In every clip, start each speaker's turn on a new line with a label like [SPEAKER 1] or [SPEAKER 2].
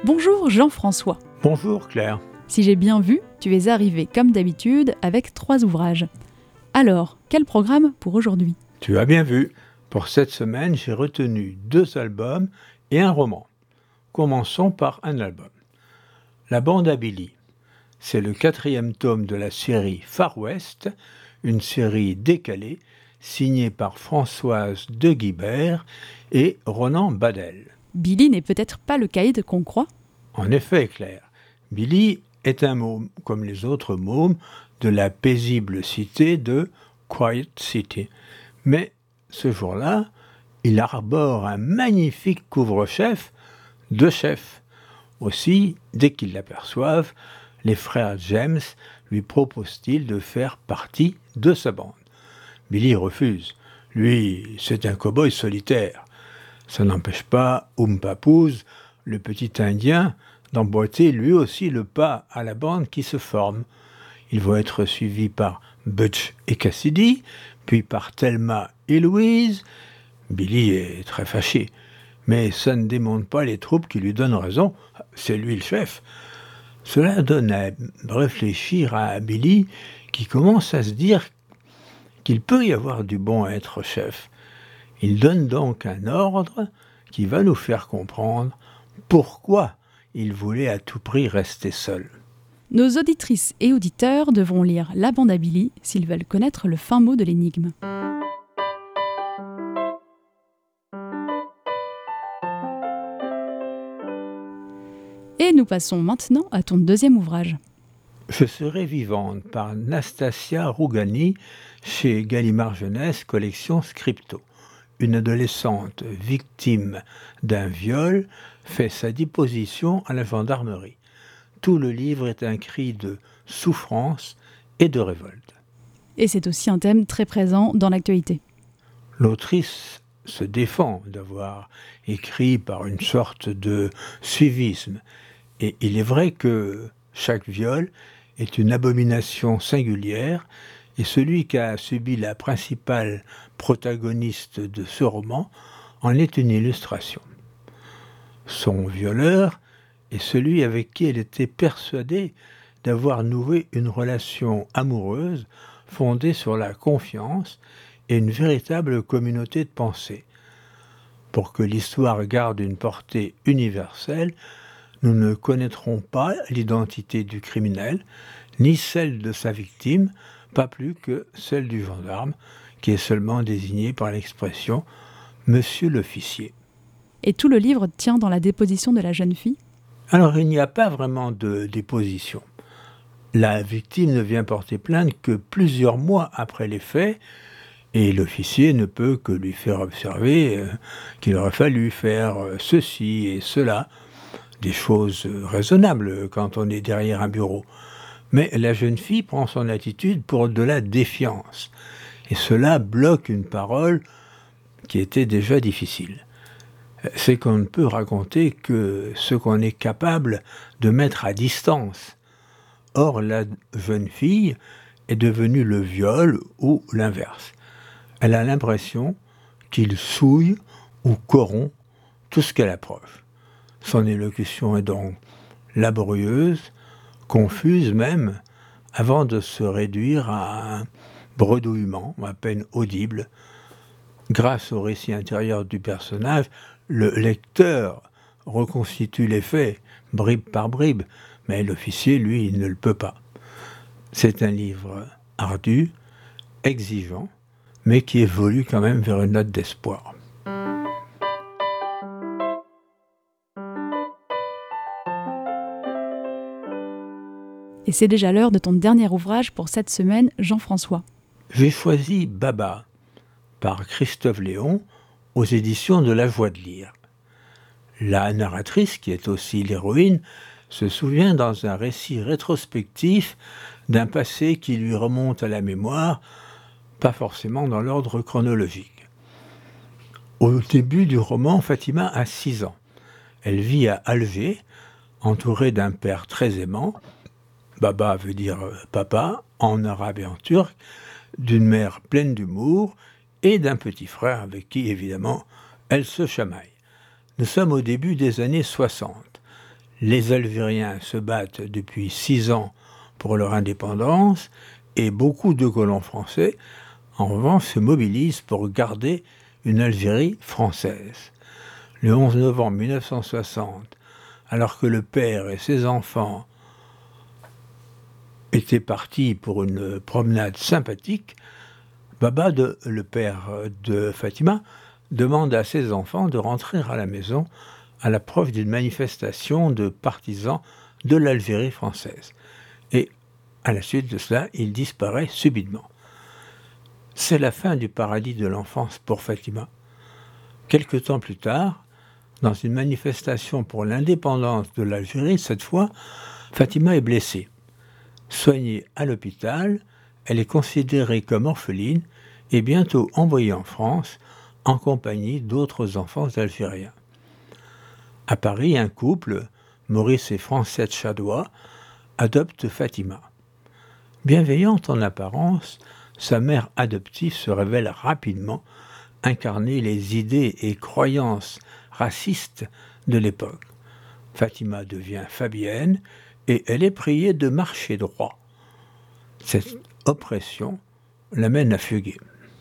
[SPEAKER 1] Bonjour Jean-François.
[SPEAKER 2] Bonjour Claire.
[SPEAKER 1] Si j'ai bien vu, tu es arrivé comme d'habitude avec 3 ouvrages. Alors, quel programme pour aujourd'hui ?
[SPEAKER 2] Tu as bien vu. Pour cette semaine, j'ai retenu 2 albums et un roman. Commençons par un album. La bande à Billy. C'est le 4e tome de la série Far West, une série décalée signée par Françoise de Guibert et Ronan Badel.
[SPEAKER 1] Billy n'est peut-être pas le caïd qu'on croit ?
[SPEAKER 2] En effet, Claire, Billy est un môme, comme les autres mômes, de la paisible cité de Quiet City. Mais ce jour-là, il arbore un magnifique couvre-chef de chef. Aussi, dès qu'ils l'aperçoivent, les frères James lui proposent-ils de faire partie de sa bande. Billy refuse. Lui, c'est un cow-boy solitaire. Ça n'empêche pas Oompapooz, le petit Indien, d'emboîter lui aussi le pas à la bande qui se forme. Il va être suivi par Butch et Cassidy, puis par Thelma et Louise. Billy est très fâché, mais ça ne démonte pas les troupes qui lui donnent raison. C'est lui le chef. Cela donne à réfléchir à Billy, qui commence à se dire qu'il peut y avoir du bon à être chef. Il donne donc un ordre qui va nous faire comprendre pourquoi il voulait à tout prix rester seul.
[SPEAKER 1] Nos auditrices et auditeurs devront lire La bande à Billy s'ils veulent connaître le fin mot de l'énigme. Et nous passons maintenant à ton 2e ouvrage.
[SPEAKER 2] Je serai vivante par Nastasia Rougani chez Gallimard Jeunesse, collection Scripto. Une adolescente victime d'un viol fait sa déposition à la gendarmerie. Tout le livre est un cri de souffrance et de révolte.
[SPEAKER 1] Et c'est aussi un thème très présent dans l'actualité.
[SPEAKER 2] L'autrice se défend d'avoir écrit par une sorte de suivisme. Et il est vrai que chaque viol est une abomination singulière, et celui qu'a subi la principale protagoniste de ce roman en est une illustration. Son violeur est celui avec qui elle était persuadée d'avoir noué une relation amoureuse fondée sur la confiance et une véritable communauté de pensée. Pour que l'histoire garde une portée universelle, nous ne connaîtrons pas l'identité du criminel, ni celle de sa victime, pas plus que celle du gendarme, qui est seulement désigné par l'expression « Monsieur l'officier ».
[SPEAKER 1] Et tout le livre tient dans la déposition de la jeune fille ?
[SPEAKER 2] Alors, il n'y a pas vraiment de déposition. La victime ne vient porter plainte que plusieurs mois après les faits, et l'officier ne peut que lui faire observer qu'il aurait fallu faire ceci et cela, des choses raisonnables quand on est derrière un bureau. Mais la jeune fille prend son attitude pour de la défiance, et cela bloque une parole qui était déjà difficile. C'est qu'on ne peut raconter que ce qu'on est capable de mettre à distance. Or, la jeune fille est devenue le viol ou l'inverse. Elle a l'impression qu'il souille ou corrompt tout ce qu'elle approche. Son élocution est donc laborieuse, confuse même, avant de se réduire à un bredouillement à peine audible. Grâce au récit intérieur du personnage, le lecteur reconstitue les faits, bribe par bribe, mais l'officier, lui, il ne le peut pas. C'est un livre ardu, exigeant, mais qui évolue quand même vers une note d'espoir.
[SPEAKER 1] Et c'est déjà l'heure de ton dernier ouvrage pour cette semaine, Jean-François.
[SPEAKER 2] J'ai choisi Baba, par Christophe Léon, aux éditions de La Joie de lire. La narratrice, qui est aussi l'héroïne, se souvient dans un récit rétrospectif d'un passé qui lui remonte à la mémoire, pas forcément dans l'ordre chronologique. Au début du roman, Fatima a 6 ans. Elle vit à Alger, entourée d'un père très aimant, Baba veut dire papa, en arabe et en turc, d'une mère pleine d'humour et d'un petit frère avec qui, évidemment, elle se chamaille. Nous sommes au début des années 60. Les Algériens se battent depuis 6 ans pour leur indépendance et beaucoup de colons français, en revanche, se mobilisent pour garder une Algérie française. Le 11 novembre 1960, alors que le père et ses enfants étaient partis pour une promenade sympathique, Baba, le père de Fatima, demande à ses enfants de rentrer à la maison à l'approche d'une manifestation de partisans de l'Algérie française. Et à la suite de cela, il disparaît subitement. C'est la fin du paradis de l'enfance pour Fatima. Quelque temps plus tard, dans une manifestation pour l'indépendance de l'Algérie, cette fois, Fatima est blessée. Soignée à l'hôpital, elle est considérée comme orpheline et bientôt envoyée en France en compagnie d'autres enfants algériens. À Paris, un couple, Maurice et Francette Chadois, adopte Fatima. Bienveillante en apparence, sa mère adoptive se révèle rapidement incarner les idées et croyances racistes de l'époque. Fatima devient Fabienne et elle est priée de marcher droit. Cette oppression l'amène à fuguer.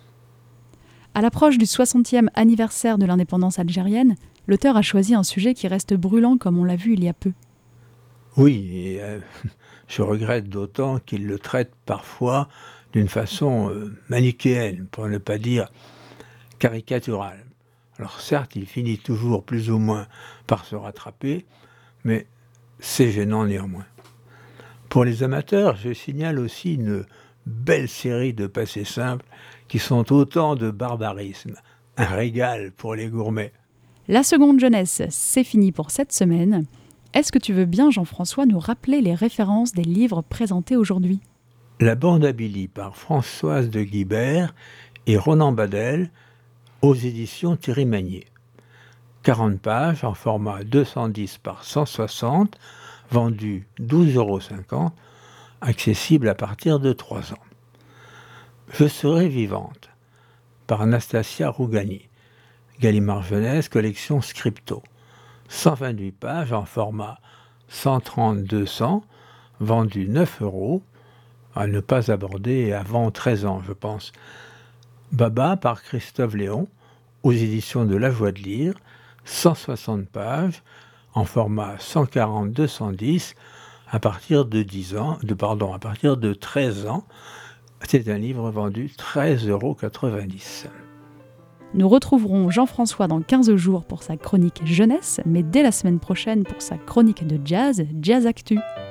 [SPEAKER 1] À l'approche du 60e anniversaire de l'indépendance algérienne, l'auteur a choisi un sujet qui reste brûlant comme on l'a vu il y a peu.
[SPEAKER 2] Oui, et je regrette d'autant qu'il le traite parfois d'une façon manichéenne, pour ne pas dire caricaturale. Alors certes, il finit toujours plus ou moins par se rattraper, mais c'est gênant néanmoins. Pour les amateurs, je signale aussi une belle série de passés simples qui sont autant de barbarisme. Un régal pour les gourmets.
[SPEAKER 1] La seconde jeunesse, c'est fini pour cette semaine. Est-ce que tu veux bien, Jean-François, nous rappeler les références des livres présentés aujourd'hui ?
[SPEAKER 2] La bande à Billy par Françoise de Guibert et Ronan Badel aux éditions Thierry Magnier. 40 pages en format 210 par 160, vendu 12,50 €, accessible à partir de 3 ans. Je serai vivante par Anastasia Rougani. Gallimard Jeunesse, collection Scripto. 128 pages en format 130-200, vendu 9 €, à ne pas aborder avant 13 ans, je pense. Baba par Christophe Léon, aux éditions de La Joie de Lire, 160 pages, en format 140-210, à partir de 13 ans. C'est un livre vendu 13,90 €.
[SPEAKER 1] Nous retrouverons Jean-François dans 15 jours pour sa chronique jeunesse, mais dès la semaine prochaine pour sa chronique de jazz, Jazz Actu.